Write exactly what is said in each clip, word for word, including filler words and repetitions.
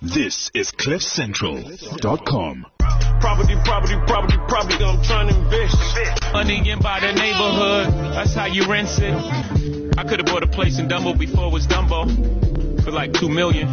This is cliff central dot com. Property, property, property, property, I'm trying to invest. Onion by the neighborhood, that's how you rent it. I could have bought a place in Dumbo before it was Dumbo for like two million.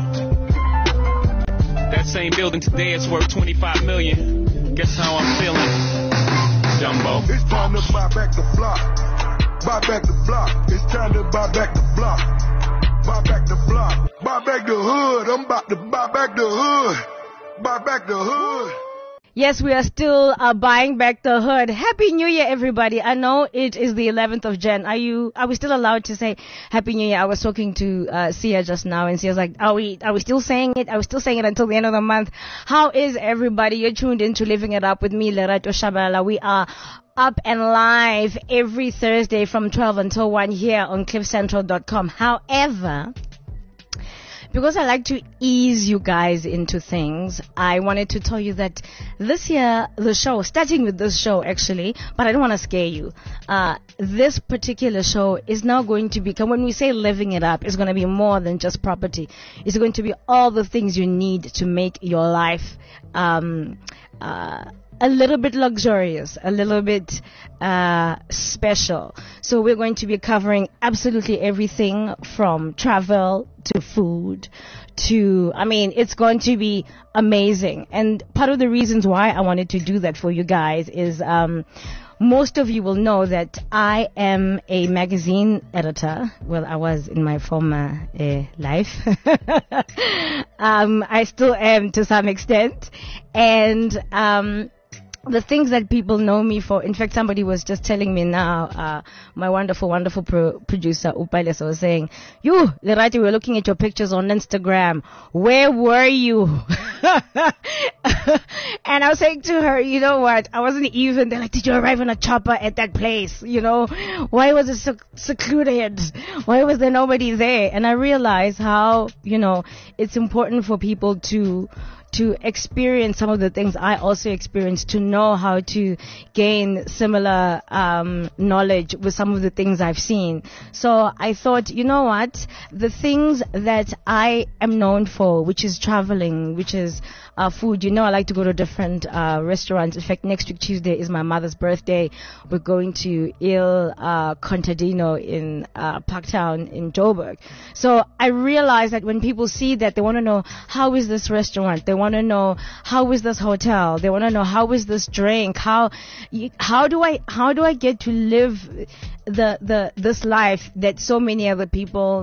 That same building today is worth twenty-five million. Guess how I'm feeling, Dumbo. It's time to buy back the block. Buy back the block. It's time to buy back the block. Buy back the block. Buy back the hood. I'm about to buy back the hood. Buy back the hood. Yes, we are still uh, buying back the hood. Happy New Year, everybody. I know it is the eleventh of January. Are you, are we still allowed to say Happy New Year? I was talking to uh, Sia just now, and Sia's like, are we, are we still saying it? Are we still saying it until the end of the month? How is everybody? You're tuned into Living It Up with me, Lerato Shabalala. We are up and live every Thursday from twelve until one here on cliff central dot com. However, because I like to ease you guys into things, I wanted to tell you that this year, the show, starting with this show actually, but I don't want to scare you. Uh, this particular show is now going to become, when we say living it up, it's going to be more than just property. It's going to be all the things you need to make your life, um, uh, a little bit luxurious, a little bit uh, special. So we're going to be covering absolutely everything from travel to food to, I mean, it's going to be amazing. And part of the reasons why I wanted to do that for you guys is um, most of you will know that I am a magazine editor. Well, I was in my former uh, life. um, I still am to some extent. And um, the things that people know me for, in fact, somebody was just telling me now, uh, my wonderful, wonderful pro- producer, Upailes, was saying, you, Lerati, we were looking at your pictures on Instagram. Where were you? And I was saying to her, you know what? I wasn't even, they're like, did you arrive on a chopper at that place? You know, why was it so secluded? Why was there nobody there? And I realized how, you know, it's important for people to, to experience some of the things I also experienced, to know how to gain similar um, knowledge with some of the things I've seen. So I thought, you know what, the things that I am known for, which is traveling, which is uh, food, you know, I like to go to different uh, restaurants. In fact, next week Tuesday is my mother's birthday. We're going to Il uh, Contadino in uh, Parktown in Joburg. So I realized that when people see that, they want to know, how is this restaurant? They want to know, how is this hotel? They want to know, how is this drink? How how do I how do I get to live the the this life that so many other people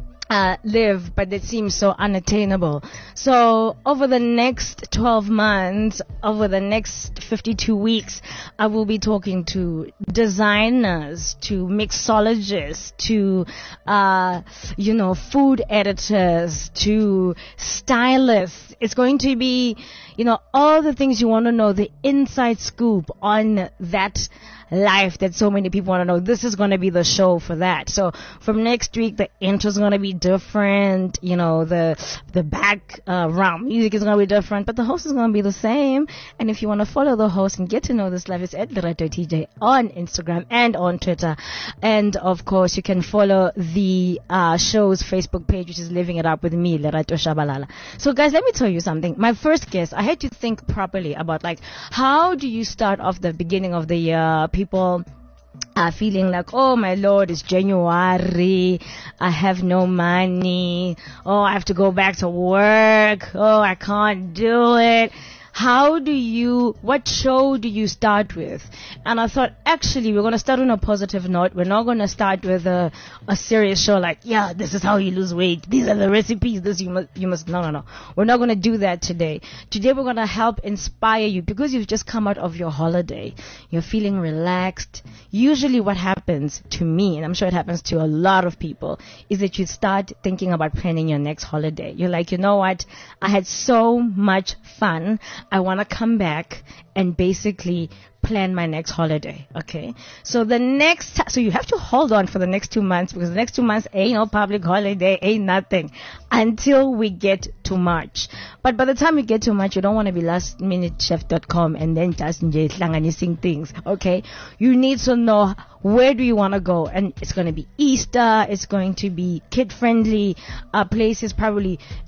Uh, live, but it seems so unattainable. So over the next twelve months, over the next fifty-two weeks, I will be talking to designers, to mixologists, to, uh, you know, food editors, to stylists. It's going to be, you know, all the things you want to know, the inside scoop on that life that so many people want to know. This is going to be the show for that. So from next week, the intro is going to be different. You know, the the background uh, music is going to be different, but the host is going to be the same. And if you want to follow the host and get to know this life, it's at Lerato T J on Instagram and on Twitter. And of course, you can follow the uh, show's Facebook page, which is Living It Up with me, Lerato Shabalala. So guys, let me tell you something. My first guest, I had to think properly about, like, how do you start off the beginning of the year? People are feeling like, oh my Lord, it's January, I have no money, oh, I have to go back to work, oh, I can't do it. How do you, what show do you start with? And I thought, actually, we're going to start on a positive note. We're not going to start with a, a serious show like, yeah, this is how you lose weight. These are the recipes. This you must, you must, no, no, no. We're not going to do that today. Today, we're going to help inspire you because you've just come out of your holiday. You're feeling relaxed. Usually what happens to me, and I'm sure it happens to a lot of people, is that you start thinking about planning your next holiday. You're like, you know what? I had so much fun. I want to come back and basically plan my next holiday. Okay. So the next, t- so you have to hold on for the next two months because the next two months ain't no public holiday, ain't nothing until we get to March. But by the time we get to March, you don't want to be last minute chef dot com and then just hlanganising things. Okay. You need to know, where do you want to go? And it's going to be Easter. It's going to be kid friendly uh, places, probably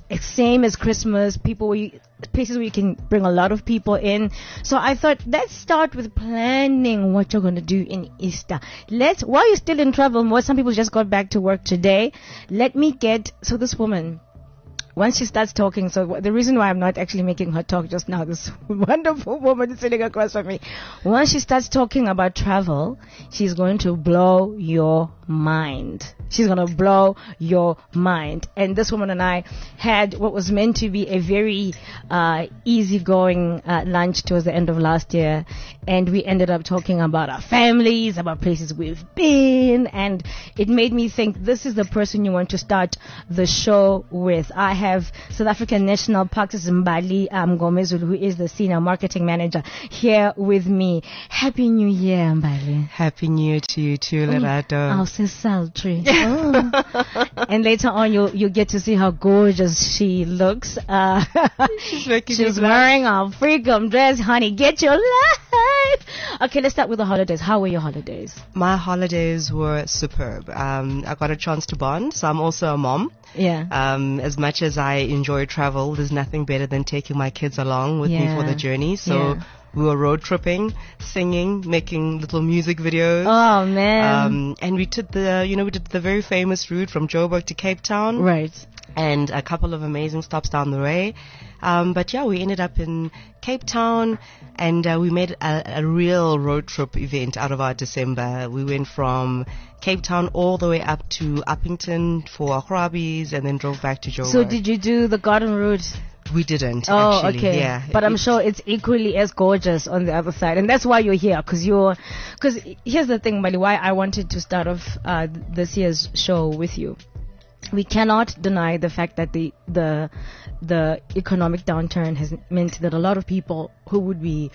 same as Christmas, people where you, places where you can bring a lot of people in. So I thought, let's start with planning what you're going to do in Easter. Let's, while you're still in travel mode, some people just got back to work today. Let me get, so this woman, once she starts talking, so the reason why I'm not actually making her talk just now, this wonderful woman sitting across from me, once she starts talking about travel, she's going to blow your mind. She's going to blow your mind. And this woman and I had what was meant to be a very uh, easygoing uh, lunch towards the end of last year. And we ended up talking about our families, about places we've been. And it made me think, this is the person you want to start the show with. I have South African National Parks Mbali um, Gomezulu, who is the Senior Marketing Manager, here with me. Happy New Year, Mbali. Happy New Year to you too, Lerato. Oh, so sultry. Oh. And later on, you'll you'll get to see how gorgeous she looks. Uh, She's, making she's wearing a freakum dress, honey. Get your life. Okay, let's start with the holidays. How were your holidays? My holidays were superb. Um, I got a chance to bond, so I'm also a mom. Yeah. Um, as much as I enjoy travel, there's nothing better than taking my kids along with Yeah. me for the journey. So Yeah. we were road tripping, singing, making little music videos. Oh man. Um, and we did the, you know, we did the very famous route from Joburg to Cape Town. Right. And a couple of amazing stops down the way. Um, but yeah, we ended up in Cape Town, and uh, we made a, a real road trip event out of our December. We went from Cape Town all the way up to Uppington for our Krabies, and then drove back to Joburg. So did you do the garden route? We didn't, Oh, actually. okay. Yeah. But I'm It- sure it's equally as gorgeous on the other side, and that's why you're here. Because you're, because here's the thing, Mali, why I wanted to start off uh, this year's show with you. We cannot deny the fact that the the the economic downturn has meant that a lot of people who would be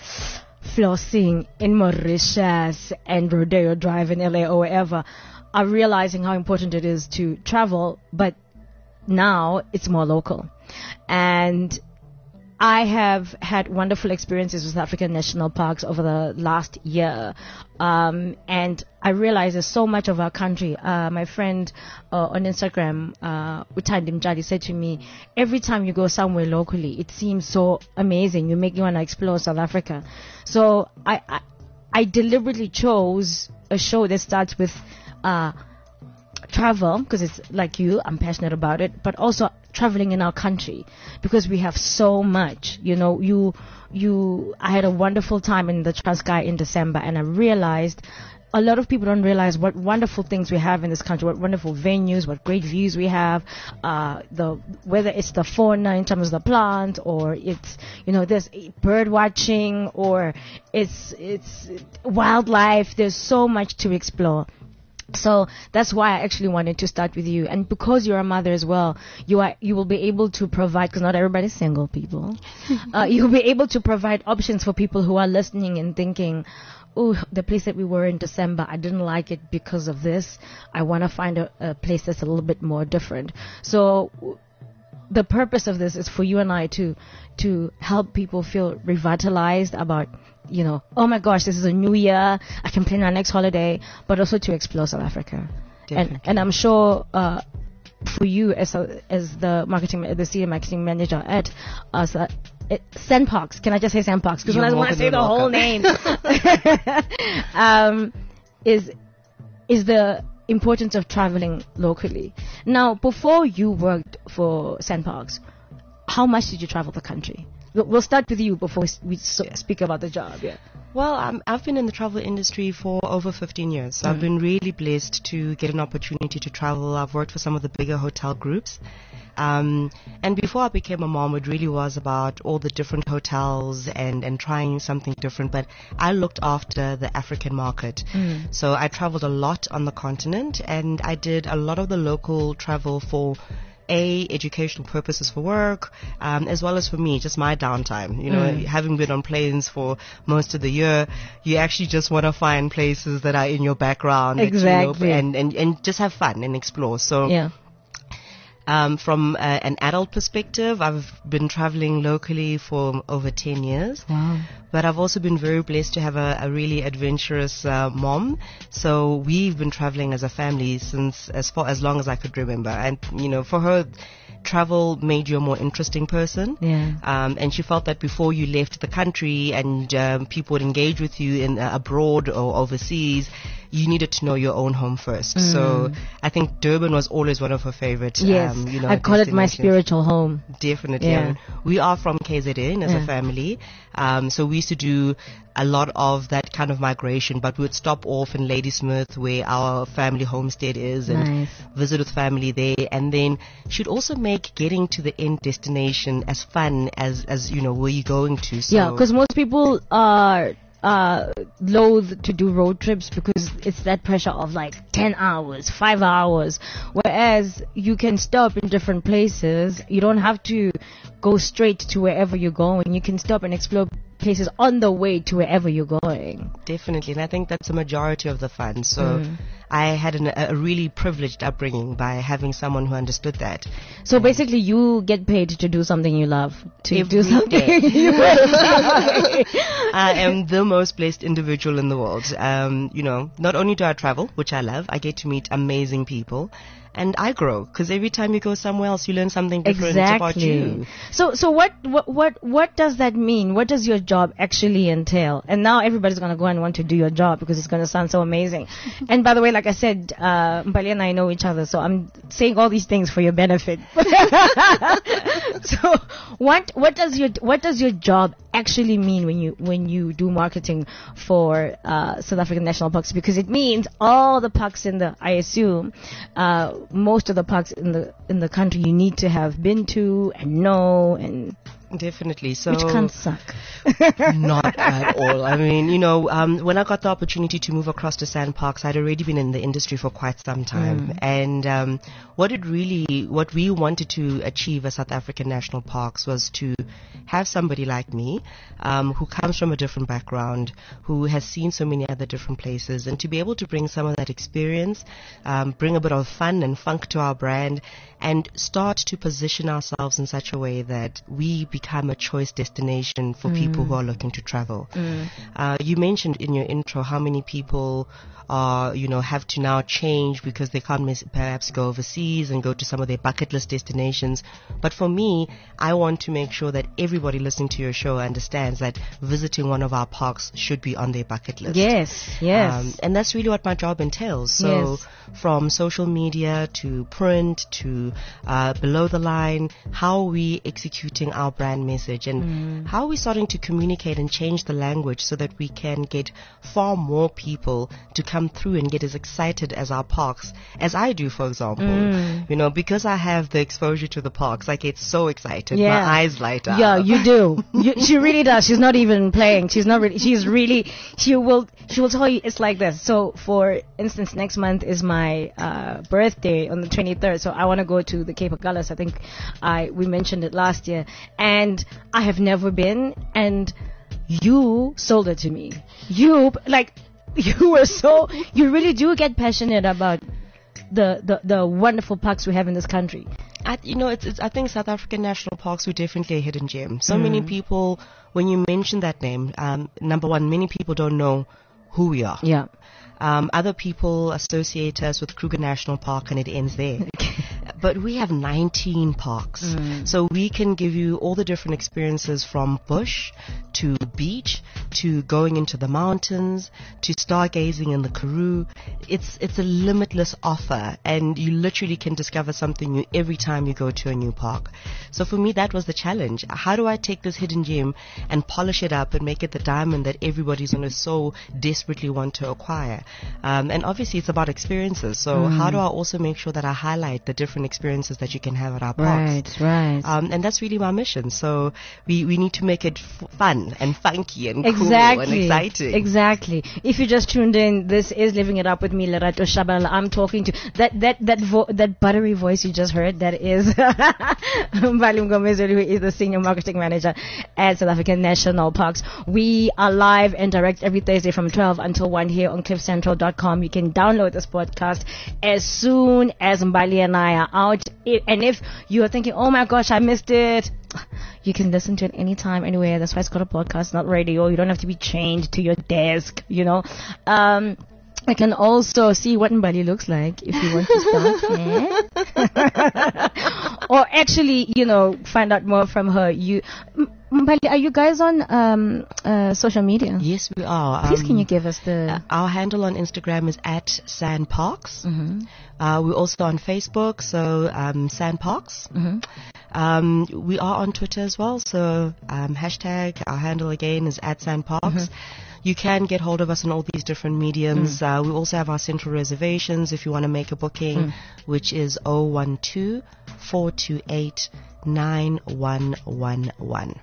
flossing in Mauritius and Rodeo Drive in L A or wherever are realizing how important it is to travel, but now it's more local. And I have had wonderful experiences with African national parks over the last year. Um, and I realize there's so much of our country. Uh, my friend uh, on Instagram, uh, Utandi Mjali, said to me, every time you go somewhere locally, it seems so amazing. You make you want to explore South Africa. So I, I, I deliberately chose a show that starts with uh, travel, because it's like you, I'm passionate about it, but also traveling in our country, because we have so much. You know, you, you, I had a wonderful time in the Transkei in December, and I realized a lot of people don't realize what wonderful things we have in this country, what wonderful venues, what great views we have, uh, the, whether it's the fauna in terms of the plant, or it's, you know, there's bird watching, or it's, it's wildlife. There's so much to explore. So that's why I actually wanted to start with you. And because you're a mother as well, you are, you will be able to provide, because not everybody's single, people. uh, you'll be able to provide options for people who are listening and thinking, oh, the place that we were in December, I didn't like it because of this. I want to find a, a place that's a little bit more different. So w- the purpose of this is for you and I to, to help people feel revitalized about, you know, oh my gosh, this is a new year, I can plan our next holiday, but also to explore South Africa. And, and I'm sure, uh, for you as a, as the marketing, the senior marketing manager at us, uh, it, Sandparks, can I just say Sandparks? Because when I want to say the whole name, um, is, is the importance of traveling locally. Now, before you worked for Sandparks, how much did you travel the country? We'll we'll start with you before we so speak about the job. Yeah. Well, um, I've been in the travel industry for over fifteen years. So Mm. I've been really blessed to get an opportunity to travel. I've worked for some of the bigger hotel groups. Um, and before I became a mom, it really was about all the different hotels and, and trying something different. But I looked after the African market. Mm. So I traveled a lot on the continent, and I did a lot of the local travel for A, educational purposes for work, um, as well as for me, just my downtime. You know, Mm. having been on planes for most of the year, you actually just want to find places that are in your background. that you know, Exactly. and, and, and just have fun and explore. So Yeah. Um, from uh, an adult perspective, I've been traveling locally for over ten years. Wow. But I've also been very blessed to have a, a really adventurous uh, mom. So we've been traveling as a family since as far as long as I could remember. And, you know, for her, travel made you a more interesting person. Yeah. Um, and she felt that before you left the country and um, people would engage with you in uh, abroad or overseas, you needed to know your own home first. Mm. So I think Durban was always one of her favorite. Yes, um, you know, I call it my destinations. spiritual home. Definitely. Yeah. I mean, we are from K Z N as Yeah. a family. Um, so we used to do a lot of that kind of migration, but we would stop off in Ladysmith where our family homestead is and Nice. visit with family there. And then she'd also make getting to the end destination as fun as, as you know, where you're going to. So Yeah, because most people are uh, loath to do road trips because it's that pressure of like ten hours, five hours. Whereas you can stop in different places. You don't have to go straight to wherever you're going. You can stop and explore places on the way to wherever you're going. Definitely, and I think that's a majority of the fun. So Mm. I had an, a really privileged upbringing by having someone who understood that. So basically, you get paid to do something you love. To Every do something day. you love. I am the most blessed individual in the world. Um, you know, not only do I travel, which I love, I get to meet amazing people. And I grow because every time you go somewhere else, you learn something different about Exactly. you. So, so what, what, what, what does that mean? What does your job actually entail? And now everybody's gonna go and want to do your job because it's gonna sound so amazing. And by the way, like I said, uh, Mpali and I know each other, so I'm saying all these things for your benefit. So, what, what does your, what does your job actually mean when you, when you do marketing for uh, South African National Parks? Because it means all the parks in the, I assume, uh, most of the parks in the in the country you need to have been to and know, and Definitely. So which can suck. Not at all. I mean, you know, um, when I got the opportunity to move across to Sandparks, I'd already been in the industry for quite some time. Mm. And um, what it really, what we wanted to achieve as South African National Parks was to have somebody like me, um, who comes from a different background, who has seen so many other different places, and to be able to bring some of that experience, um, bring a bit of fun and funk to our brand, and start to position ourselves in such a way that we become a choice destination for Mm. people who are looking to travel. Mm. Uh, you mentioned in your intro how many people are, you know, have to now change because they can't miss, perhaps go overseas and go to some of their bucket list destinations. But for me, I want to make sure that everybody listening to your show understands that visiting one of our parks should be on their bucket list. Yes, yes. Um, and that's really what my job entails. So Yes. from social media to print to uh, below the line, how are we executing our brand message, and Mm. how are we starting to communicate and change the language so that we can get far more people to come through and get as excited as our parks as I do, for example. Mm. You know, because I have the exposure to the parks, I get so excited. Yeah. My eyes light up. Yeah, you do. You, she really does. She's not even playing. She's not really. She's really. She will. She will tell you it's like this. So, for instance, next month is my uh, birthday on the twenty-third. So I want to go to the Cape of Gullis. I think I we mentioned it last year, and I have never been. And you sold it to me. You like. You were so. You really do get passionate about the the the wonderful parks we have in this country. I, you know, it's, it's, I think South African National Parks were definitely a hidden gem. So Mm. many people, when you mention that name, um, number one, many people don't know who we are. Yeah. Um, other people associate us with Kruger National Park and it ends there. But we have nineteen parks. Mm. So we can give you all the different experiences from bush to beach to going into the mountains to stargazing in the Karoo. It's, it's a limitless offer, and you literally can discover something new every time you go to a new park. So for me, that was the challenge. How do I take this hidden gem and polish it up and make it the diamond that everybody's going to so desperately want to acquire? Um, and obviously it's about experiences. So Mm. how do I also make sure that I highlight the different experiences that you can have at our parks? Right, right. Um, and that's really my mission. So we, we need to make it f- fun and funky and Exactly. cool and exciting. Exactly. If you just tuned in, this is Living It Up with me, Lerato Shabalala. I'm talking to that that that vo- that buttery voice you just heard. That is Mbali Mngomezulu, who is the senior marketing manager at South African National Parks. We are live and direct every Thursday from twelve until one here on cliff central dot com. You can download this podcast as soon as Mbali and I are out. I- And if you're thinking, oh my gosh, I missed it, you can listen to it anytime, anywhere. That's why it's called a podcast, not radio. You don't have to be chained to your desk, you know. Um, I can also see what Mbali looks like if you want to start. Or actually, you know, find out more from her. You, M- Mbali, are you guys on um, uh, social media? Yes, we are. Please, Um, can you give us the... uh, our handle on Instagram is at Sandparks. Mm-hmm. Uh, we're also on Facebook, so um, Sandparks. Mm-hmm. Um, we are on Twitter as well, so um, hashtag, our handle again is at Sandparks. Mm-hmm. You can get hold of us on all these different mediums. Mm. Uh, we also have our central reservations if you want to make a booking, mm. which is zero one two, four two eight, nine one one one.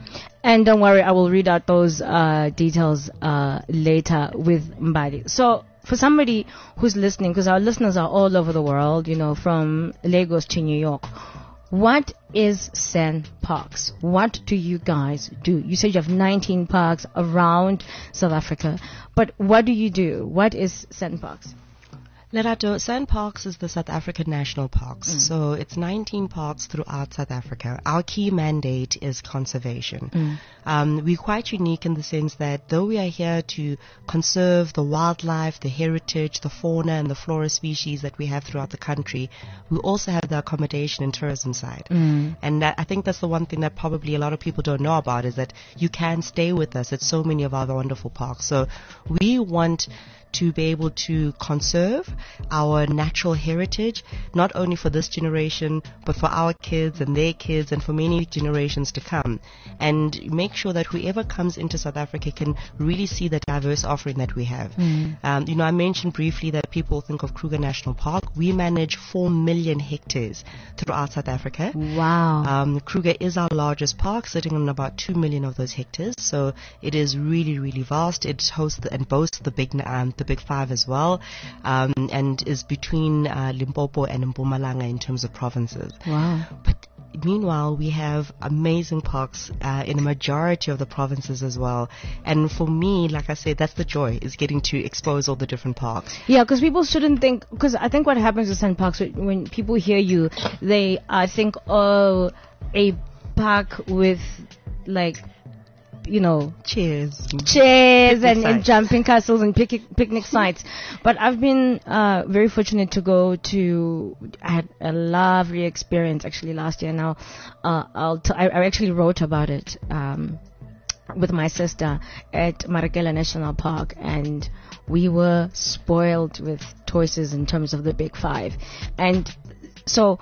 And don't worry, I will read out those uh, details uh, later with Mbali. So for somebody who's listening, because our listeners are all over the world, you know, from Lagos to New York, what is Sandparks? What do you guys do? You said you have nineteen parks around South Africa, but what do you do? What is Sandparks? Lerato, Sandparks is the South African National Parks. Mm. So it's nineteen parks throughout South Africa. Our key mandate is conservation. Mm. Um, we're quite unique in the sense that though we are here to conserve the wildlife, the heritage, the fauna and the flora species that we have throughout the country, we also have the accommodation and tourism side. Mm. And that, I think that's the one thing that probably a lot of people don't know about, is that you can stay with us at so many of our wonderful parks. So we want to be able to conserve our natural heritage, not only for this generation, but for our kids and their kids and for many generations to come. And make sure that whoever comes into South Africa can really see the diverse offering that we have. Mm. Um, you know, I mentioned briefly that people think of Kruger National Park. We manage four million hectares throughout South Africa. Wow. Um, Kruger is our largest park, sitting on about two million of those hectares. So it is really, really vast. It hosts the, and boasts the big, um, the Big Five as well, um, and is between uh, Limpopo and Mpumalanga in terms of provinces. Wow. But meanwhile, we have amazing parks uh, in a majority of the provinces as well. And for me, like I said, that's the joy, is getting to expose all the different parks. Yeah, because people shouldn't think, because I think what happens with Sandparks, when people hear you, they uh, think, oh, a park with, like, you know, chairs, chairs and, and jumping castles and pic- picnic sites. But I've been uh, very fortunate to go to, I had a lovely experience actually last year. Now, uh, I'll t- I, I actually wrote about it um, with my sister at Marakela National Park, and we were spoiled with choices in terms of the Big Five. And so,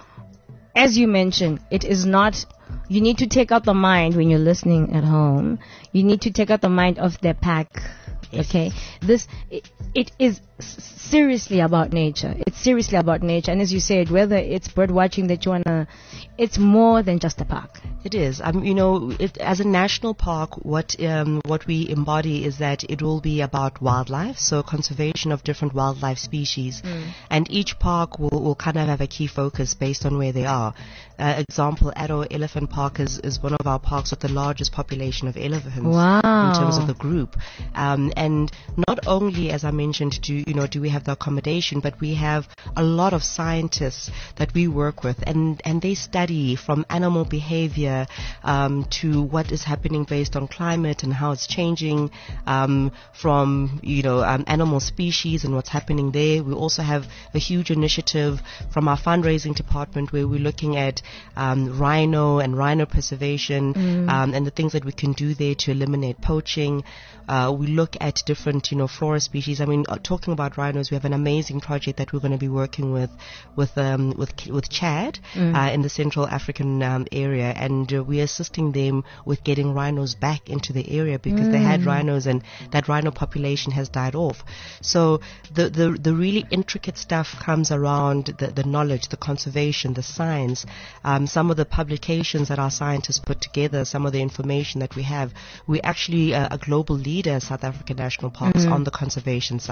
as you mentioned, it is not, you need to take out the mind when you're listening at home. You need to take out the mind of the pack. Okay, this it, it is seriously about nature. It's seriously about nature, and as you said, whether it's bird watching that you wanna, it's more than just a park. It is. Um, you know, it, as a national park, what um, what we embody is that it will be about wildlife, so conservation of different wildlife species, mm. and each park will, will kind of have a key focus based on where they are. Uh, example, Addo Elephant Park is, is one of our parks with the largest population of elephants wow. in terms of the group. Um, and not only, as I mentioned, do you know, do we have the accommodation, but we have a lot of scientists that we work with, and, and they study from animal behavior um, to what is happening based on climate and how it's changing, um, from, you know, um, animal species and what's happening there. We also have a huge initiative from our fundraising department where we're looking at um, rhino and rhino preservation, mm. um, and the things that we can do there to eliminate poaching. Uh, we look at different, you know, flora species. I mean, uh, talking about rhinos, we have an amazing project that we're going to be working with, with, um, with, with Chad mm. uh, in the Central African um, area, and uh, we're assisting them with getting rhinos back into the area because mm. they had rhinos and that rhino population has died off. So the the, the really intricate stuff comes around the, the knowledge, the conservation, the science, um, some of the publications that our scientists put together, some of the information that we have. We're actually a, a global leader, South African National Parks, mm. on the conservation side. Wow.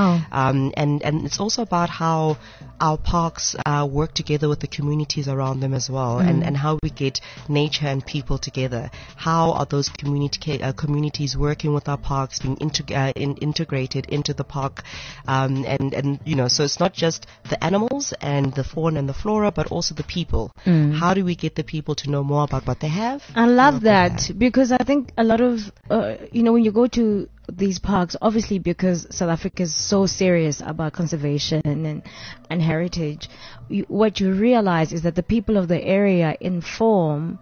Wow. Um, and, and it's also about how our parks uh, work together with the communities around them as well, Mm. and, and how we get nature and people together. How are those community, uh, communities working with our parks, being integ- uh, in, integrated into the park? Um, and, and, you know, so it's not just the animals and the fauna and the flora, but also the people. Mm. How do we get the people to know more about what they have? I love what they that have? because I think a lot of, uh, you know, when you go to these parks, obviously because South Africa is so serious about conservation and, and heritage, you, what you realize is that the people of the area inform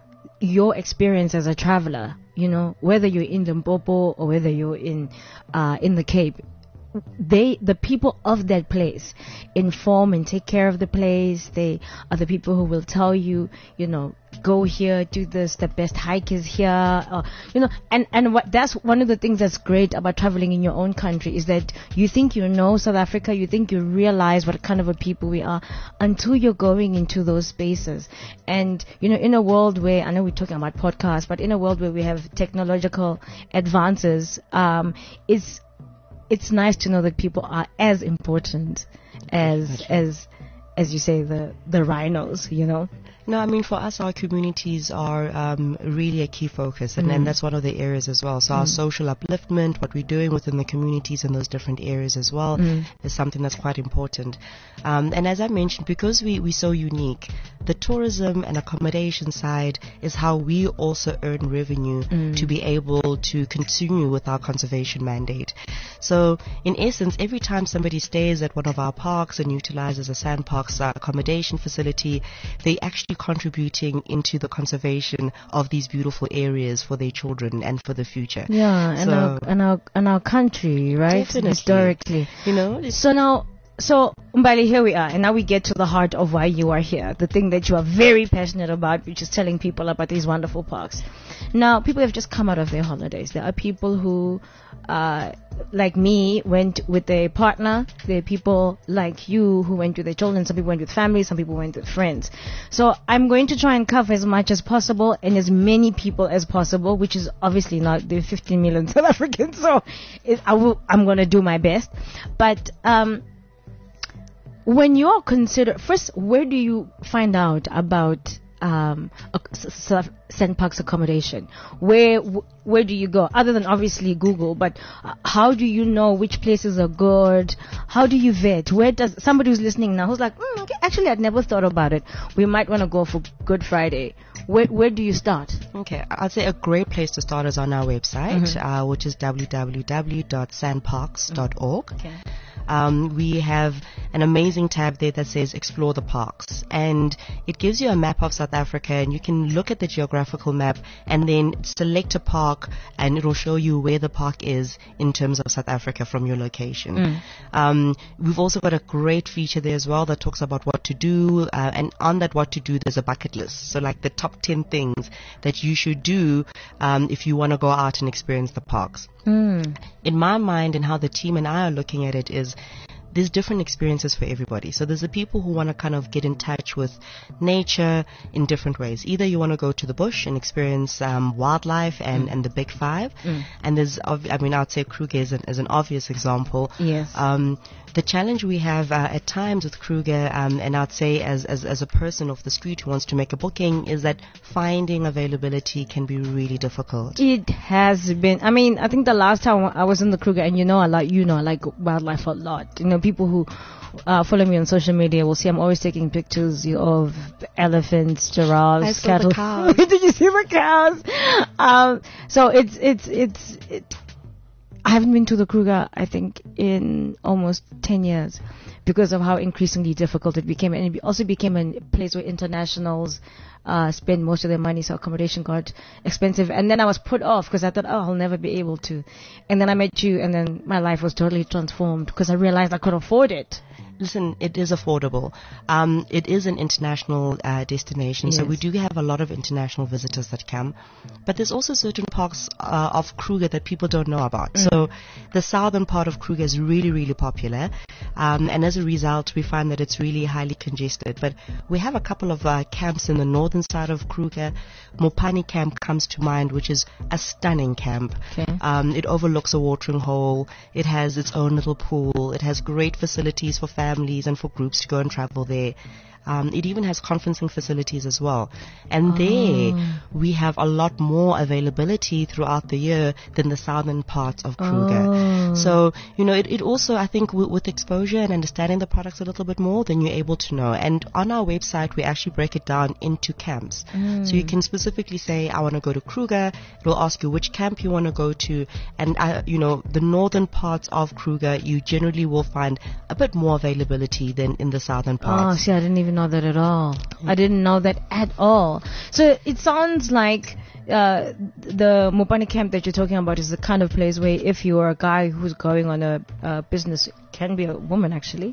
your experience as a traveler, you know, whether you're in Limpopo or whether you're in, uh, in the Cape. They, the people of that place, inform and take care of the place. They are the people who will tell you, you know, go here, do this. The best hike is here, or, you know. And and what that's one of the things that's great about traveling in your own country is that you think you know South Africa, you think you realize what kind of a people we are until you're going into those spaces. And you know, in a world where I know we're talking about podcasts, but in a world where we have technological advances, um, it's it's nice to know that people are as important as as as you say the the rhinos, you know. No, I mean, for us, our communities are um, really a key focus, and, Mm. and that's one of the areas as well. So our social upliftment, what we're doing within the communities in those different areas as well, Mm. is something that's quite important. Um, and as I mentioned, because we, we're so unique, the tourism and accommodation side is how we also earn revenue Mm. to be able to continue with our conservation mandate. So, in essence, every time somebody stays at one of our parks and utilizes a Sandparks uh, accommodation facility, they actually contributing into the conservation of these beautiful areas for their children and for the future. Yeah, and So- our and our and our country, right? Definitely. Historically. You know, it's So now, so Mbali, here we are, and now we get to the heart of why you are here, the thing that you are very passionate about, which is telling people about these wonderful parks. Now, people have just come out of their holidays. There are people who, uh, like me, went with their partner. There are people like you who went with their children. Some people went with family. Some people went with friends. So I'm going to try and cover as much as possible and as many people as possible, which is obviously not the fifteen million South Africans. So it, I will, I'm going to do my best. But um, when you're consider first, where do you find out about um, Sandparks accommodation? Where wh- where do you go? Other than obviously Google, but uh, how do you know which places are good? How do you vet? Where does somebody who's listening now who's like, mm, okay, actually I'd never thought about it. We might want to go for Good Friday. Where where do you start? Okay, I'd say a great place to start is on our website, Mm-hmm. uh, which is w w w dot sandparks dot org. Okay. Um, we have an amazing tab there that says Explore the Parks, and it gives you a map of South Africa, and you can look at the geographical map and then select a park, and it'll show you where the park is in terms of South Africa from your location. Mm. Um, we've also got a great feature there as well that talks about what to do, uh, and on that what to do, there's a bucket list. So like the top ten things that you should do um, if you want to go out and experience the parks. Mm. In my mind, and how the team and I are looking at it, is there's different experiences for everybody. So there's the people who want to kind of get in touch with nature in different ways. Either you want to go to the bush and experience um, wildlife and, and the big five. Mm. And there's, ob- I mean, I'd say Kruger is an, is an obvious example. Yes. Um, the challenge we have uh, at times with Kruger, um, and I'd say as, as, as a person off the street who wants to make a booking, is that finding availability can be really difficult. It has been. I mean, I think the last time I was in the Kruger, and you know, I like you know, I like wildlife a lot. You know, people who uh, follow me on social media will see I'm always taking pictures of elephants, giraffes, I saw cattle. the cows. Did you see the cows? Um, so it's it's it's. It, I haven't been to the Kruger, I think, in almost ten years because of how increasingly difficult it became. And it also became a place where internationals uh, spend most of their money, so accommodation got expensive. And then I was put off because I thought, oh, I'll never be able to. And then I met you, and then my life was totally transformed because I realized I could afford it. Listen, it is affordable. Um, it is an international uh, destination, Yes. so we do have a lot of international visitors that come. But there's also certain parts uh, of Kruger that people don't know about. Mm. So the southern part of Kruger is really, really popular. Um, and as a result, we find that it's really highly congested. But we have a couple of uh, camps in the northern side of Kruger. Mopani Camp comes to mind, which is a stunning camp. Okay. Um, it overlooks a watering hole. It has its own little pool. It has great facilities for families and for groups to go and travel there. Um, it even has conferencing facilities as well. And there we have a lot more availability throughout the year than the southern parts of Kruger. Oh. So, you know, it, it also, I think, w- with exposure and understanding the products a little bit more, then you're able to know. And on our website, we actually break it down into camps. So you can specifically say, I want to go to Kruger. It will ask you which camp you want to go to. And, uh, you know, the northern parts of Kruger, you generally will find a bit more availability than in the southern Oh, parts. see, I didn't even know that at all. I didn't know that at all. So it sounds like uh, the Mopani camp that you're talking about is the kind of place where if you're a guy who's going on a, a business, can be a woman actually,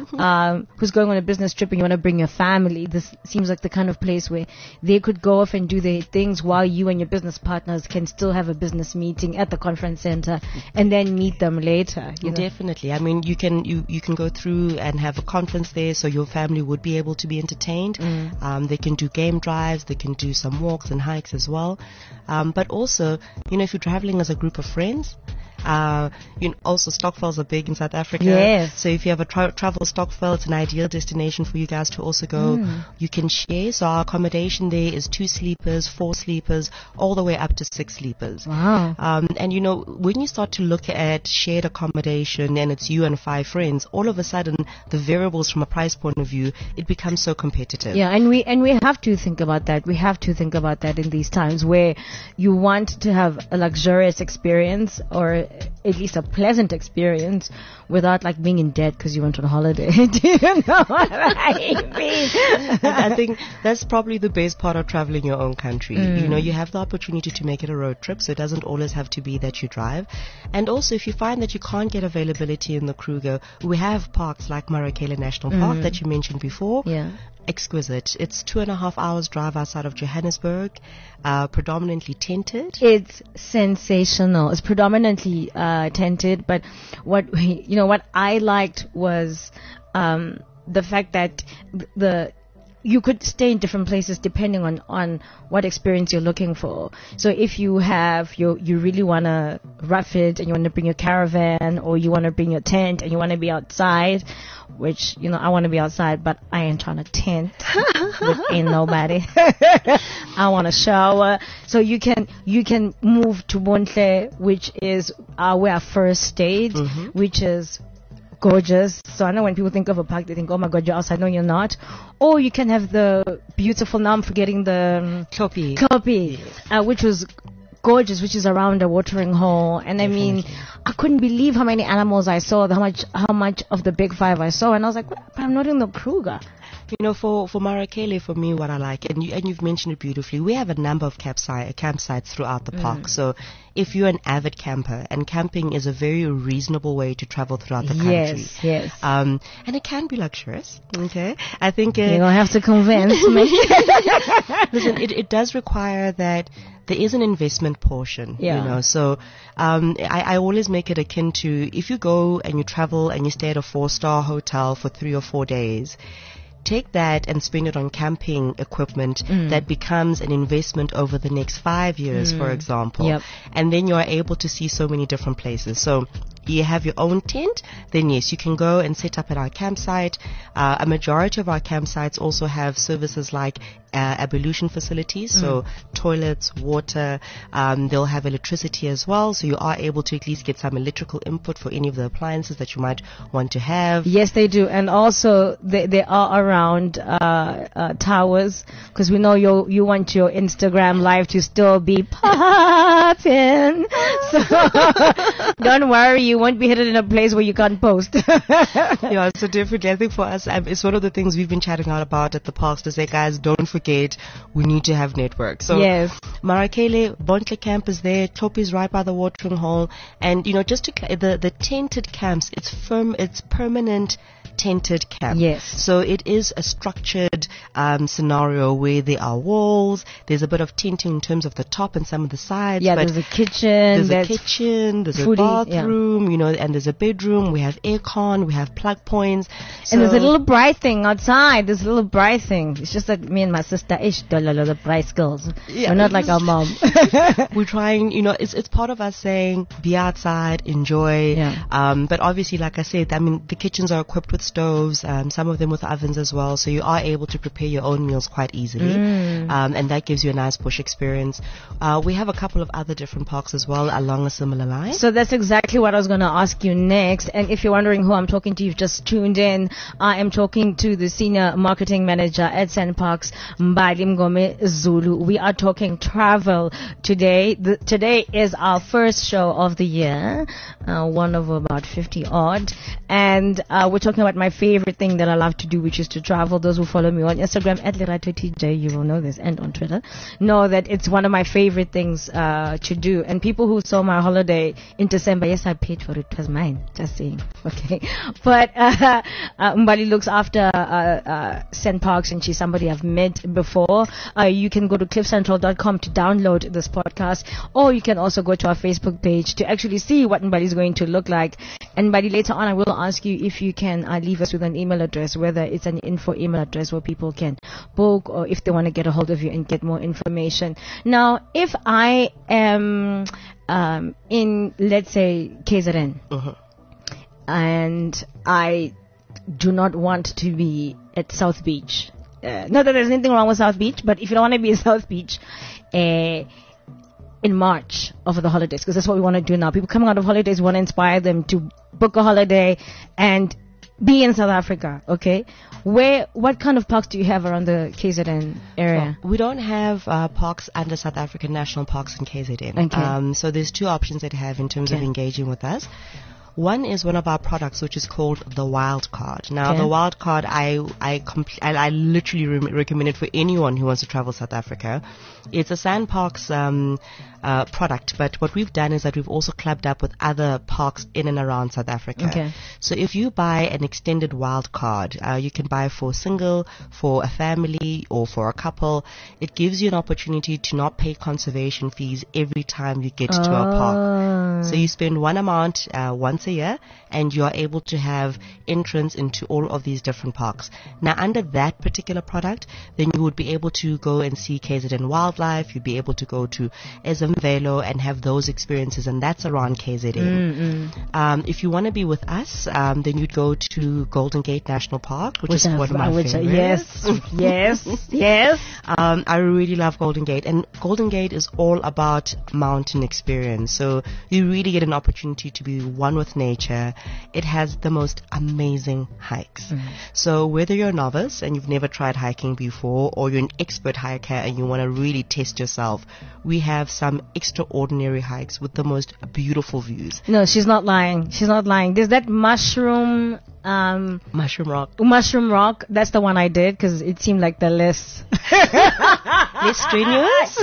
um, who's going on a business trip and you want to bring your family, this seems like the kind of place where they could go off and do their things while you and your business partners can still have a business meeting at the conference center and then meet them later. You know? Definitely. I mean, you can you, you can go through and have a conference there, so your family would be able to be entertained. Mm. Um, they can do game drives, they can do some walks and hikes as well. Um, but also, you know, if you're traveling as a group of friends, uh, you know, also Stockville's are big in South Africa. Yes. So if you have a tra- travel Stockville, it's an ideal destination for you guys to also go. Mm. You can share. So our accommodation there is two sleepers, four sleepers, all the way up to six sleepers. Wow. Um, and you know, when you start to look at shared accommodation and it's you and five friends, all of a sudden the variables from a price point of view, it becomes so competitive. Yeah, and we and we have to think about that. We have to think about that in these times where you want to have a luxurious experience or at least a pleasant experience without like being in debt because you went on holiday. Do you know what I mean? I I think that's probably the best part of traveling your own country. Mm. You know, you have the opportunity to make it a road trip, so it doesn't always have to be that you drive. And also, if you find that you can't get availability in the Kruger, we have parks like Marakele National Park that you mentioned before. Yeah. Exquisite. It's two and a half hours drive outside of Johannesburg, uh, predominantly tented. It's sensational. It's predominantly uh, tented, but what you know what I liked was um, the fact that the you could stay in different places depending on, on what experience you're looking for. So if you have you you really want to rough it and you want to bring your caravan or you want to bring your tent and you want to be outside, which you know I want to be outside, but I ain't trying to tent with ain't nobody. I want to shower. So you can you can move to Bontle, which is uh, where I first stayed, Mm-hmm. which is gorgeous. So I know when people think of a park, they think, oh my God, you're outside. No, you're not. Or you can have the beautiful, now I'm forgetting the Kopi. Kopi, uh, which was gorgeous, which is around a watering hole. And I mean, I couldn't believe how many animals I saw, how much, how much of the big five I saw. And I was like, but I'm not in the Kruger. You know, for, for Marakele, for me, what I like, and, you, and you've mentioned it beautifully, we have a number of campsite, campsites throughout the park. So if you're an avid camper, and camping is a very reasonable way to travel throughout the country. Yes, yes. Um, and it can be luxurious, okay? I think... Uh, You're going to have to convince me. Listen, it, it does require that there is an investment portion, Yeah. you know. So um, I, I always make it akin to if you go and you travel and you stay at a four-star hotel for three or four days, take that and spend it on camping equipment that becomes an investment over the next five years, for example. Yep. And then you are able to see so many different places. So you have your own tent, then yes, you can go and set up at our campsite. Uh, a majority of our campsites also have services like uh, ablution facilities, so toilets, water. Um, they'll have electricity as well, so you are able to at least get some electrical input for any of the appliances that you might want to have. Yes, they do. And also, they, they are around uh, uh, towers, because we know you you want your Instagram live to still be popping. So don't worry, you won't be hidden in a place where you can't post. Yeah, so definitely, I think for us, um, it's one of the things we've been chatting out about at the parks to say, guys, don't forget, we need to have network. So Yes. Marakele, Bontle camp is there, Topi is right by the watering hole, and you know, just to cl- the the tented camps, it's firm, it's permanent tented camp. Yes. So it is a structured um, scenario where there are walls. There's a bit of tenting in terms of the top and some of the sides. Yeah, but there's a kitchen. There's a There's kitchen. There's foodie, a bathroom. You know, and there's a bedroom. We have aircon. We have plug points. So And there's a little bright thing outside. There's a little bright thing. It's just that me and my sister, ish, the bright girls. Yeah. We're not like our mom. We're trying, you know, it's it's part of us saying be outside, enjoy. Yeah. Um, but obviously, like I said, I mean, the kitchens are equipped with stoves, um, some of them with ovens as well, so you are able to prepare your own meals quite easily. Mm. Um, and that gives you a nice bush experience. Uh, we have a couple of other different parks as well along a similar line. So that's exactly what I was going to ask you next. And if you're wondering who I'm talking to, you've just tuned in. I am talking to the Senior Marketing Manager at SANParks, Mbali Mngome Zulu. We are talking travel today. The, today is our first show of the year, uh, one of about fifty odd. And uh, we're talking about my favorite thing that I love to do, which is to travel. Those who follow me on Instagram, at Lerato T J, you will know this, and on Twitter, know that it's one of my favorite things uh, to do. And people who saw my holiday in December, yes, I paid for it. It was mine. Just saying. Okay. But uh, uh, Mbali looks after uh, uh, SANParks, and she's somebody I've met before. Uh, you can go to cliff central dot com to download this podcast, or you can also go to our Facebook page to actually see what Mbali is going to look like. And Mbali, later on, I will ask you if you can uh, leave us with an email address, whether it's an info email address where people can book, or if they want to get a hold of you and get more information. Now, if I am um, in, let's say, K Z N, Uh-huh. and I do not want to be at South Beach. Uh, not that there's anything wrong with South Beach, but if you don't want to be in South Beach uh, in March over the holidays, because that's what we want to do now. People coming out of holidays want to inspire them to book a holiday and be in South Africa, okay? Where, what kind of parks do you have around the K Z N area? Well, we don't have uh, parks under South African National Parks in K Z N. Okay. Um, so there's two options that you have in terms Okay. of engaging with us. One is one of our products, which is called the Wild Card. Now, Okay. the Wild Card, I I, compl- I, I literally re- recommend it for anyone who wants to travel South Africa. It's a SANParks um, uh, product, but what we've done is that we've also clubbed up with other parks in and around South Africa. Okay. So if you buy an extended Wild Card, uh, you can buy for a single, for a family, or for a couple. It gives you an opportunity to not pay conservation fees every time you get to a park. So you spend one amount uh, once a year, and you are able to have entrance into all of these different parks. Now, under that particular product, then you would be able to go and see K Z N Wildlife. You'd be able to go to Ezemvelo and have those experiences, and that's around K Z N. Um, if you want to be with us, um, then you'd go to Golden Gate National Park, which, is I've- one of my which, uh, favorites. Yes, yes, yes. Um, I really love Golden Gate, and Golden Gate is all about mountain experience. So you really get an opportunity to be one with nature. It has the most amazing hikes. So whether you're a novice and you've never tried hiking before, or you're an expert hiker and you want to really test yourself, we have some extraordinary hikes with the most beautiful views. No, she's not lying. She's not lying. There's that mushroom, um, Mushroom Rock. mushroom rock. That's the one I did because it seemed like the less. Less strenuous?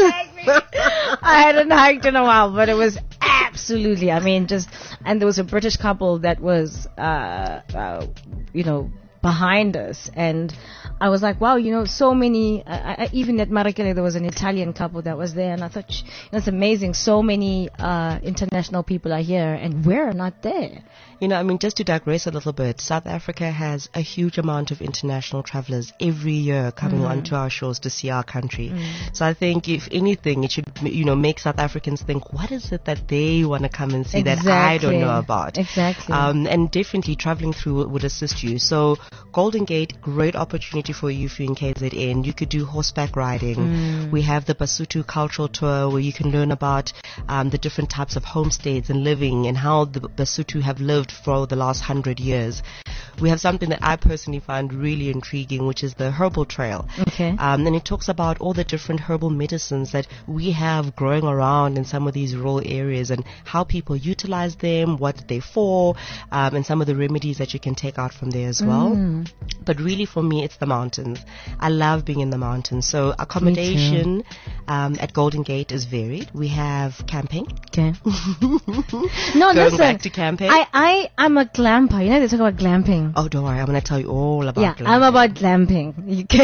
I hadn't hiked in a while, but it was absolutely, I mean, just, and there was a British couple that was, uh, uh you know, behind us, and I was like, wow, you know, so many, I, I, even at Marikele there was an Italian couple that was there, and I thought, sh- that's amazing, so many uh, international people are here, and we're not there. You know, I mean, just to digress a little bit, South Africa has a huge amount of international travelers every year coming Mm. onto our shores to see our country. So I think, if anything, it should, you know, make South Africans think, what is it that they want to come and see that I don't Exactly. know about? Exactly. Um, and definitely traveling through would assist you. So Golden Gate, great opportunity for you if you're in K Z N. You could do horseback riding. Mm. We have the Basotho cultural tour where you can learn about um, the different types of homesteads and living and how the Basotho have lived for the last hundred years. We have something that I personally find really intriguing, which is the herbal trail. Okay. Um, and it talks about all the different herbal medicines that we have growing around in some of these rural areas and how people utilize them, what they're for, um, and some of the remedies that you can take out from there as well. Mm. But really for me, it's the mountains. I love being in the mountains. So accommodation um, at Golden Gate is varied. We have camping. Okay. No, Going listen. back to camping. I, I, I'm a glamper. You know, they talk about glamping. glamping. Oh, don't worry. I'm going to tell you all about Yeah, glamping. I'm about glamping. You can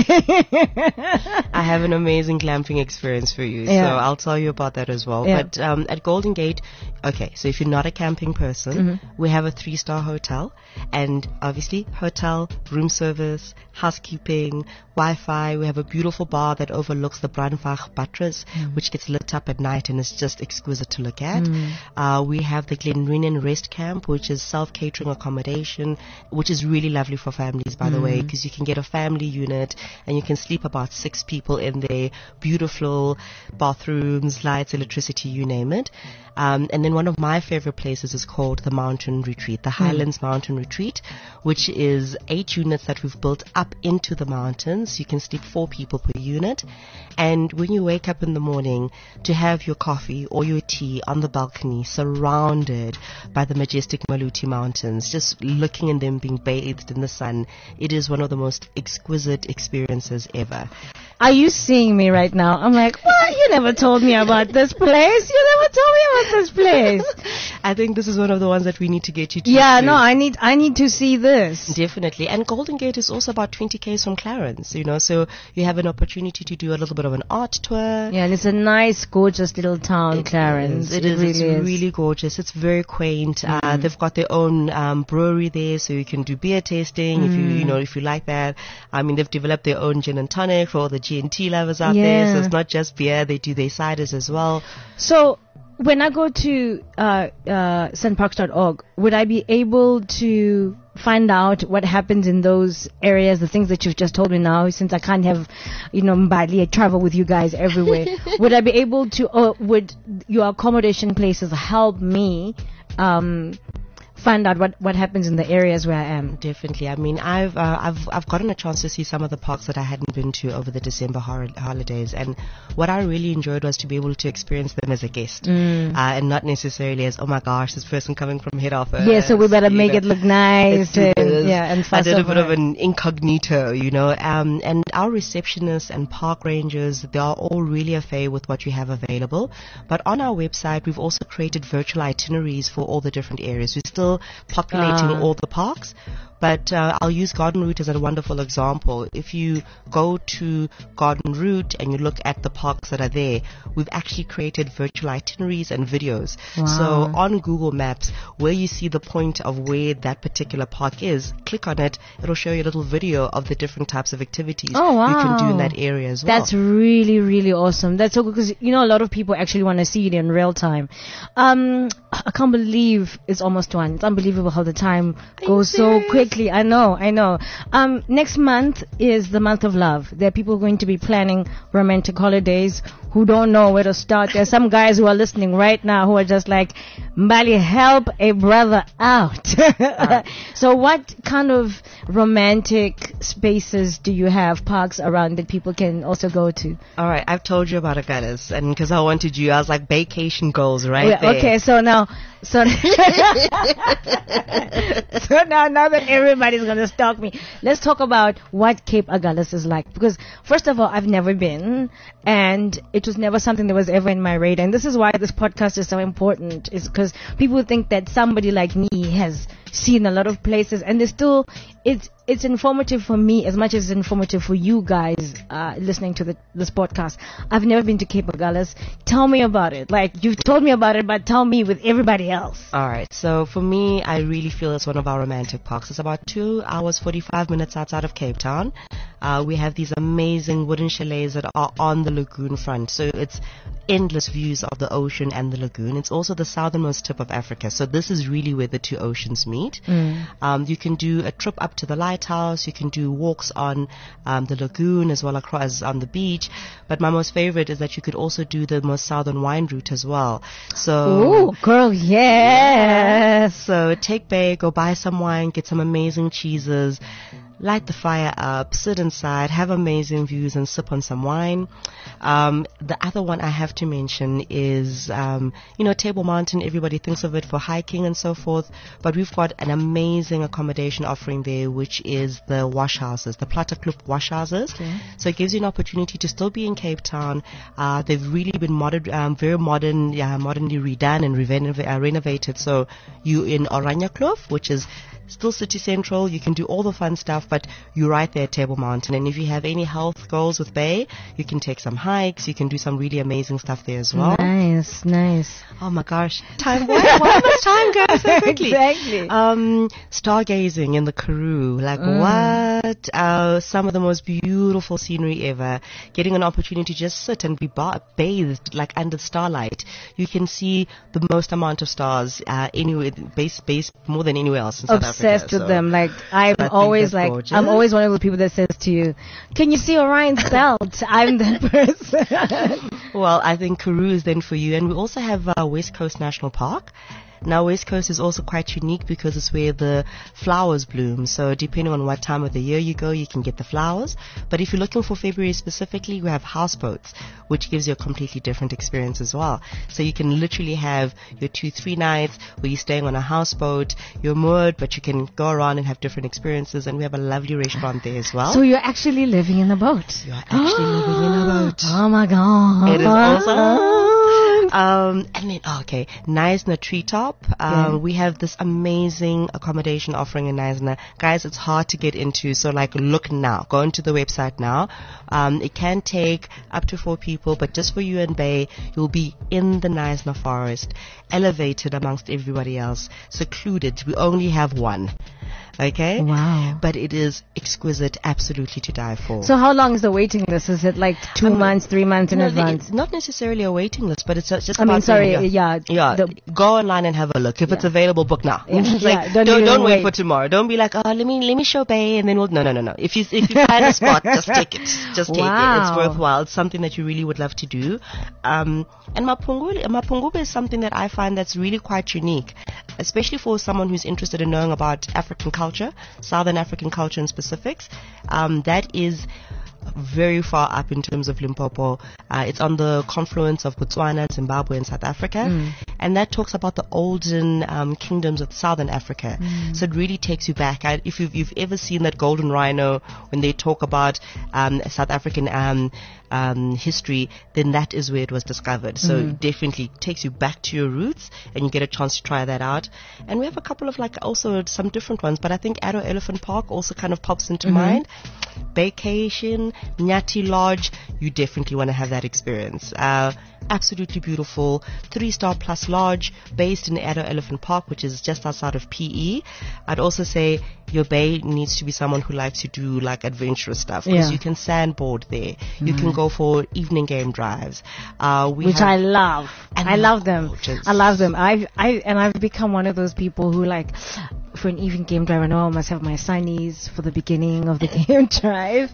I have an amazing glamping experience for you, Yeah. so I'll tell you about that as well. Yeah. But um, at Golden Gate, okay, so if you're not a camping person, Mm-hmm. we have a three-star hotel, and obviously hotel, room service, housekeeping, Wi-Fi. We have a beautiful bar that overlooks the Brandwag Buttress, Mm. which gets lit up at night and is just exquisite to look at. Uh, we have the Glenrenan Rest Camp, which is self-catering accommodation, which is really lovely for families, by the way, because you can get a family unit and you can sleep about six people in there. Beautiful bathrooms, lights, electricity, you name it. Um, and then one of my favorite places is called the Mountain Retreat, the Highlands Mountain Retreat, which is eight units that we've built up into the mountains. You can sleep four people per unit. And when you wake up in the morning, to have your coffee or your tea on the balcony, surrounded by the majestic Maluti Mountains, just looking in them being bathed in the sun, it is one of the most exquisite experiences ever. Are you seeing me right now? I'm like, what? You never told me about this place. You never told me about this place. I think this is one of the ones that we need to get you to. Yeah, to. no, I need, I need to see this. Definitely. And Golden Gate is also about twenty kays from Clarence, you know, so you have an opportunity to do a little bit of an art tour. Yeah, and it's a nice, gorgeous little town, It Clarence. is. It is. really It's is. really gorgeous. It's very quaint. Uh, Mm. they've got their own um, brewery there, so you can do beer tasting if you, you Mm. know, if you like that. I mean, they've developed their own gin and tonic for all the G and T lovers out there. So Yeah. it's not just beer; they do their ciders as well. So, when I go to uh, uh, sunparks dot org, would I be able to find out what happens in those areas, the things that you've just told me now, since I can't have, you know, Mbali, I travel with you guys everywhere. Would I be able to, or would your accommodation places help me um, find out what, what happens in the areas where I am? Definitely. I mean, I've uh, I've I've gotten a chance to see some of the parks that I hadn't been to over the December hor- holidays, and what I really enjoyed was to be able to experience them as a guest, Mm. uh, and not necessarily as, oh my gosh, this person coming from head office. Yeah, so we better you make know. it look nice. Let's do And, this. yeah, and I fuss did a over bit of it. an incognito, you know, um, and our receptionists and park rangers, they are all really a fay with what we have available. But on our website, we've also created virtual itineraries for all the different areas. We're still populating Ah. all the parks, but uh, I'll use Garden Route as a wonderful example. If you go to Garden Route and you look at the parks that are there, we've actually created virtual itineraries and videos. Wow. So on Google Maps, where you see the point of where that particular park is, click on it. It'll show you a little video of the different types of activities Oh, wow. you can do in that area as well. That's really, really awesome. That's so good because, you know, a lot of people actually want to see it in real time. Um, I can't believe it's almost one. It's unbelievable how the time goes so quickly. I know, I know. Um, next month is the month of love. There are people going to be planning romantic holidays who don't know where to start. There's some guys who are listening right now who are just like, Mbali, help a brother out. So what kind of romantic spaces do you have, parks around that people can also go to? All right, I've told you about Agadis, and because I wanted you, I was like, vacation goals right Yeah, there. okay, so now, so, so now, now that everybody's gonna stalk me, let's talk about what Cape Agulhas is like. Because first of all, I've never been, and it was never something that was ever in my radar. And this is why this podcast is so important, is because people think that somebody like me has seen a lot of places, and it's still, it's it's informative for me as much as it's informative for you guys uh, listening to the, this podcast. I've never been to Cape Agulhas. Tell me about it. Like, you've told me about it, but tell me with everybody else. All right. So for me, I really feel it's one of our romantic parks. It's about two hours, forty-five minutes outside of Cape Town. Uh, we have these amazing wooden chalets that are on the lagoon front. So it's endless views of the ocean and the lagoon. It's also the southernmost tip of Africa. So this is really where the two oceans meet. Mm. Um, you can do a trip up to the lighthouse. You can do walks on um, the lagoon as well as on the beach. But my most favorite is that you could also do the most southern wine route as well. So Ooh, girl, yes. so take Bay, go buy some wine, get some amazing cheeses, light the fire up, sit inside, have amazing views, and sip on some wine. Um, the other one I have to mention is, um, you know, Table Mountain. Everybody thinks of it for hiking and so forth, but we've got an amazing accommodation offering there, which is the wash houses, the Platte Club wash houses. Okay. So it gives you an opportunity to still be in Cape Town. Uh, they've really been modern, um, very modern, uh, modernly redone and reven- uh, renovated. So you in Oranje Kloof, which is still city central. You can do all the fun stuff, but you're right there at Table Mountain. And if you have any health goals with Bay, you can take some hikes. You can do some really amazing stuff there as well. Nice, nice. Oh my gosh, time! Why, why does time go so quickly? Exactly. Um, stargazing in the Karoo, like mm. what? Uh, some of the most beautiful scenery ever. Getting an opportunity to just sit and be ba- bathed like under starlight. You can see the most amount of stars uh, anywhere, base, base more than anywhere else in South Obsessed Africa. Obsessed with so them. Like I'm always like gorgeous. I'm always one of the people that says to you, "Can you see Orion's belt?" I'm that person. Well, I think Karoo is then for you, and we also have uh, West Coast National Park. Now, West Coast is also quite unique because it's where the flowers bloom. So depending on what time of the year you go, you can get the flowers. But if you're looking for February specifically, we have houseboats, which gives you a completely different experience as well. So you can literally have your two, three nights where you're staying on a houseboat. You're moored, but you can go around and have different experiences. And we have a lovely restaurant there as well. So you're actually living in a boat? You're actually living in a boat. Oh my God. It is awesome. Um, and then, oh, okay, Knysna Treetop. Um, yeah. We have this amazing accommodation offering in Knysna. Guys, it's hard to get into, so like look now. Go into the website now. Um, it can take up to four people, but just for you and Bay, you'll be in the Knysna forest, elevated amongst everybody else, secluded. We only have one. Okay? Wow. But it is exquisite, absolutely to die for. So how long is the waiting list? Is it like two um, months, three months in no, advance? It's not necessarily a waiting list, but it's just I about mean, sorry, saying, yeah. Yeah, the, go online and have a look. If yeah. it's available, book now. Yeah. like, yeah, don't don't don't wait wait for tomorrow. Don't be like, oh, let me let me show Bay and then we'll. No, no, no, no. If you if you find a spot, just take it. Just take wow. it. It's worthwhile. It's something that you really would love to do. Um, and Mapungubwe, Mapungubwe is something that I find that's really quite unique, especially for someone who's interested in knowing about African culture, Southern African culture in specifics. Um, that is very far up in terms of Limpopo. Uh, it's on the confluence of Botswana, Zimbabwe, and South Africa. Mm. And that talks about the olden um, kingdoms of Southern Africa. Mm. So it really takes you back. I, if you've, you've ever seen that Golden Rhino, when they talk about um, South African um, um, history, then that is where it was discovered. So mm. it definitely takes you back to your roots, and you get a chance to try that out. And we have a couple of like also some different ones, but I think Addo Elephant Park also kind of pops into mm-hmm. mind. Vacation, Nyati Lodge, you definitely want to have that experience. Uh, absolutely beautiful, three-star plus lodge based in Addo Elephant Park, which is just outside of P E. I'd also say your Bay needs to be someone who likes to do like adventurous stuff, because yeah. you can sandboard there. Mm-hmm. You can go for evening game drives. Uh, we which I love. I love them. Gorgeous. I love them. I've, I, and I've become one of those people who like, for an evening game drive, I know I must have my sunnies for the beginning of the game drive.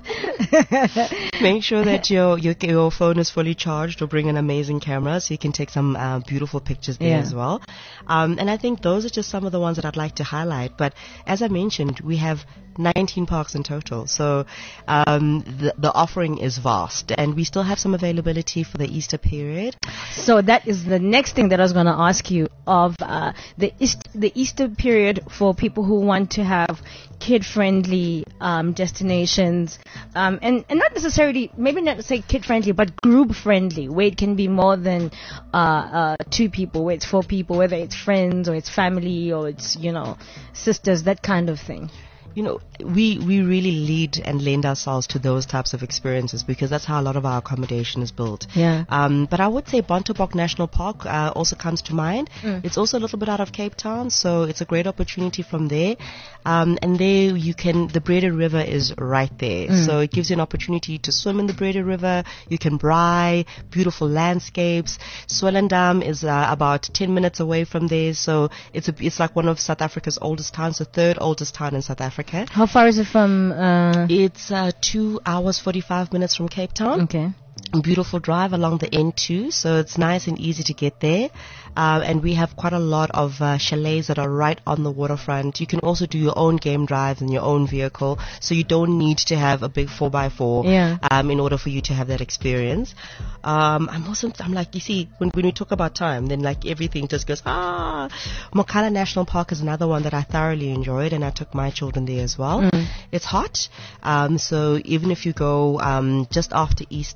Make sure that your, your your phone is fully charged, or bring an amazing camera so you can take some uh, beautiful pictures there yeah. as well. Um, and I think those are just some of the ones that I'd like to highlight. But as I mentioned, we have nineteen parks in total, so um, the, the offering is vast, and we still have some availability for the Easter period. So that is the next thing that I was going to ask you of uh, the East, the Easter period for people who want to have kid-friendly um, destinations, um, and, and not necessarily, maybe not say kid-friendly, but group-friendly, where it can be more than uh, uh, two people, where it's four people, whether it's friends or it's family or it's, you know, sisters, that kind of thing. You know, we, we really lead and lend ourselves to those types of experiences, because that's how a lot of our accommodation is built. Yeah. Um, but I would say Bontebok National Park uh, also comes to mind. Mm. It's also a little bit out of Cape Town, so it's a great opportunity from there. Um, and there you can, the Breda River is right there. Mm. So it gives you an opportunity to swim in the Breda River. You can braai, beautiful landscapes. Swellendam is uh, about ten minutes away from there. So it's a, it's like one of South Africa's oldest towns, the third oldest town in South Africa. How far is it from? Uh... It's uh, two hours forty-five minutes from Cape Town. Okay. Beautiful drive along the N two, so it's nice and easy to get there. Uh, and we have quite a lot of uh, chalets that are right on the waterfront. You can also do your own game drives in your own vehicle, so you don't need to have a big four by four yeah. um, in order for you to have that experience. Um, I'm also, I'm like, you see, when, when we talk about time, then like everything just goes, ah. Mokala National Park is another one that I thoroughly enjoyed, and I took my children there as well. Mm. It's hot, um, so even if you go um, just after Easter, you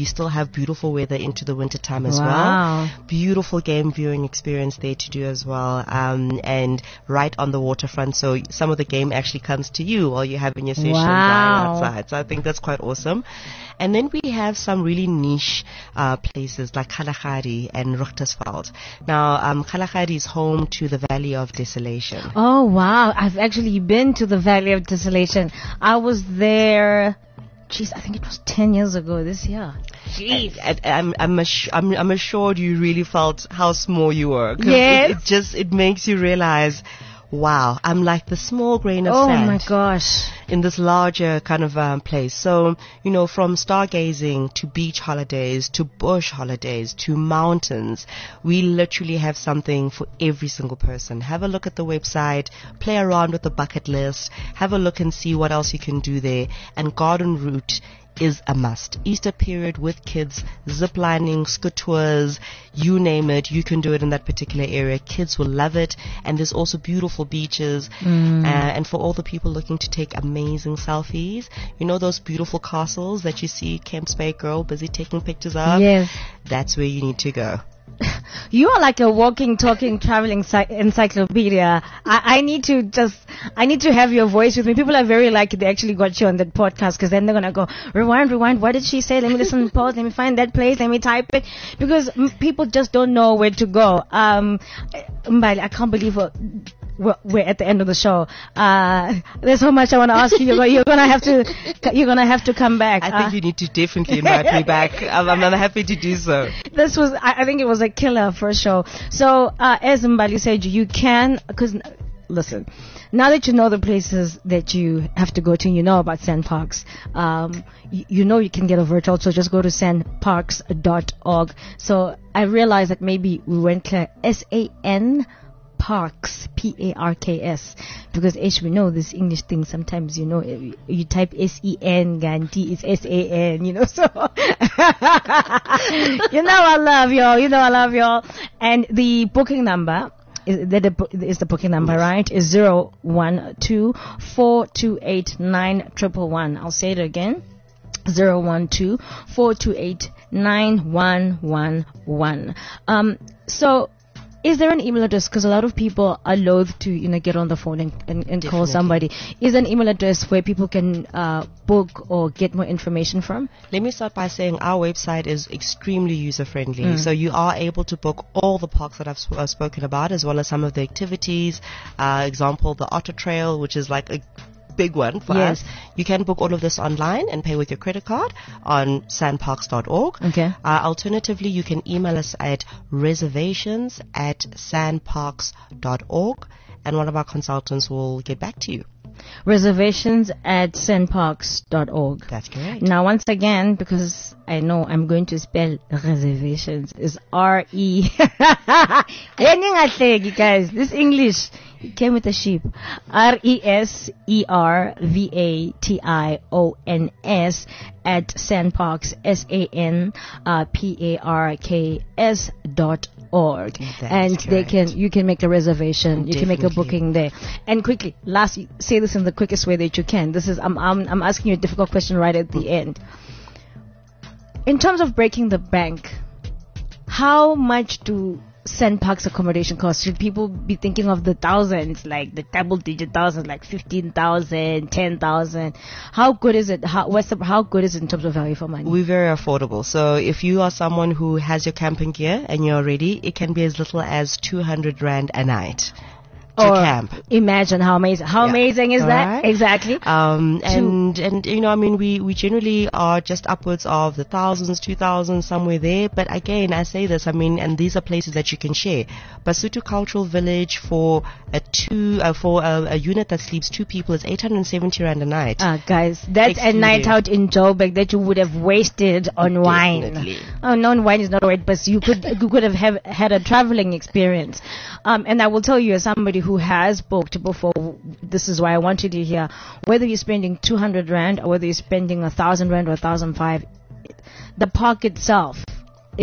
still have beautiful weather into the winter time as Wow. well. Beautiful game viewing experience there to do as well. Um, and right on the waterfront, so some of the game actually comes to you while you're having your session right Wow. outside. So I think that's quite awesome. And then we have some really niche uh, places like Kalahari and Ruchtasveld. Now, um, Kalahari is home to the Valley of Desolation. Oh wow, I've actually been to the Valley of Desolation. I was there, geez, I think it was ten years ago this year. Jeez. And, and I'm, I'm, assu- I'm, I'm assured you really felt how small you were. 'Cause Yes. It, it just, it makes you realize, wow, I'm like the small grain of Oh sand my gosh. in this larger kind of um, place. So, you know, from stargazing to beach holidays to bush holidays to mountains, we literally have something for every single person. Have a look at the website, play around with the bucket list, have a look and see what else you can do there. And Garden Route is a must. Easter period with kids, zip lining, scoot tours, you name it, you can do it in that particular area. Kids will love it. And there's also beautiful beaches. Mm. Uh, and for all the people looking to take amazing selfies, you know those beautiful castles that you see Kemp's Bay Girl busy taking pictures of? Yes. That's where you need to go. You are like a walking, talking, traveling cy- encyclopedia. I, I need to just, I need to have your voice with me. People are very lucky they actually got you on that podcast, because then they're going to go, rewind, rewind, what did she say? Let me listen, pause, let me find that place, let me type it. Because mm, people just don't know where to go. Um, Mbali, I can't believe uh, we're, we're at the end of the show. Uh, there's so much I want to ask you. You're, go- you're going to have to, you're going to have to come back. I think Uh, you need to definitely invite me back. I'm, I'm I'm happy to do so. This was, I, I think it was a killer first show. So, uh, as Mbali said, you can, because, listen, now that you know the places that you have to go to, and you know about SANParks, um, you, you know you can get a virtual, so just go to sanparks dot org. So, I realized that maybe we went clear, S A N Parks, P A R K S, because as we know this English thing, sometimes, you know, you, you type S E N, Ganti, it's S A N, you know, so, you know I love y'all, you know I love y'all, and the booking number, is the, the, is the booking number, right, is zero one two four two eight nine triple one. I'll say it again, zero one two four two eight nine one one one. Um, so, is there an email address? Because a lot of people are loath to, you know, get on the phone and, and, and call somebody. Is there an email address where people can uh, book or get more information from? Let me start by saying our website is extremely user-friendly. Mm. So you are able to book all the parks that I've sp- uh, spoken about, as well as some of the activities. Uh, example, the Otter Trail, which is like a big one for Yes. us. You can book all of this online and pay with your credit card on sanparks dot org. Okay. Uh, alternatively, you can email us at reservations at sanparks dot org, and one of our consultants will get back to you. Reservations at sanparks dot org. That's correct. Now, once again, because I know I'm going to spell reservations, is R E. You guys, this English it came with a sheep. R E S E R V A T I O N S at SANParks, S A N P A R K S dot org. That And is they can, correct. you can make a reservation, you can make a Definitely. booking there. And quickly, last, say this in the quickest way that you can. This is, I'm, I'm, I'm asking you a difficult question right at the end. In terms of breaking the bank, how much do SANParks accommodation cost? Should people be thinking of the thousands, like the double digit thousands, like fifteen thousand, ten thousand? How good is it? How, what's the, how good is it in terms of value for money? We're very affordable. So if you are someone who has your camping gear and you're ready, it can be as little as two hundred rand a night to Or camp. Imagine how amazing, how Yeah. amazing is All that? right. Exactly. Um, and, and, you know, I mean, we, we generally are just upwards of the thousands, two thousands, somewhere there. But again, I say this, I mean, and these are places that you can share. Basutu Cultural Village for a two, uh, for a, a unit that sleeps two people is eight hundred seventy rand a night. Ah, guys, that's a Excluding- night out in Joburg that you would have wasted on wine. Definitely. Oh, no, wine is not right, but you could you could have, have had a traveling experience. Um, and I will tell you, as somebody who has booked before, this is why I wanted you here. Whether you're spending two hundred rand or whether you're spending a thousand rand or a thousand five, the park itself is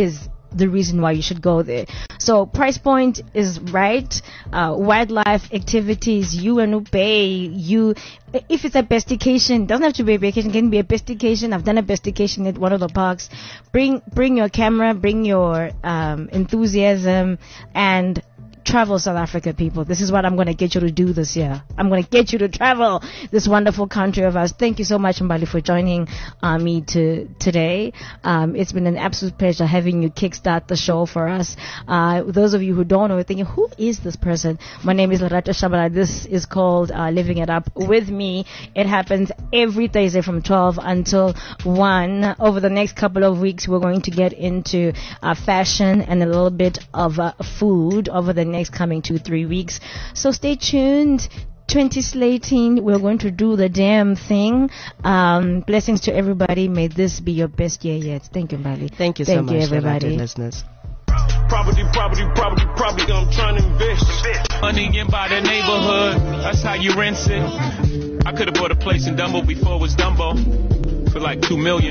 the reason why you should go there. So price point is right. Uh, wildlife activities, you and Ubay, you, if it's a bestication, doesn't have to be a vacation, can be a bestication. I've done a bestication at one of the parks. Bring, bring your camera, bring your, um, enthusiasm, and travel South Africa, people. This is what I'm going to get you to do this year. I'm going to get you to travel this wonderful country of ours. Thank you so much, Mbali, for joining uh, me to, today. Um, it's been an absolute pleasure having you kickstart the show for us. Uh, those of you who don't know, are thinking, who is this person? My name is Lerato Shabala. This is called uh, Living It Up with me. It happens every Thursday from twelve until one. Over the next couple of weeks, we're going to get into uh, fashion and a little bit of uh, food over the next coming two, three weeks. So stay tuned. twenty slating, we're going to do the damn thing. Um, blessings to everybody. May this be your best year yet. Thank you, Mbali. Thank you so Thank much, you, everybody. listeners. Property, property, property, property, I'm trying to invest. Money in by the neighborhood, that's how you rent it. I could have bought a place in Dumbo before it was Dumbo for like two million.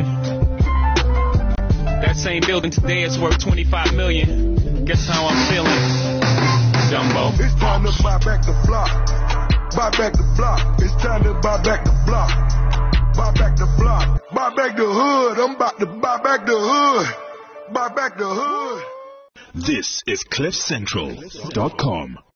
That same building today is worth twenty-five million. Guess how I'm feeling? Dumbo. It's time to buy back the block. Buy back the block. It's time to buy back the block. Buy back the block. Buy back the hood. I'm about to buy back the hood. Buy back the hood. This is cliff central dot com.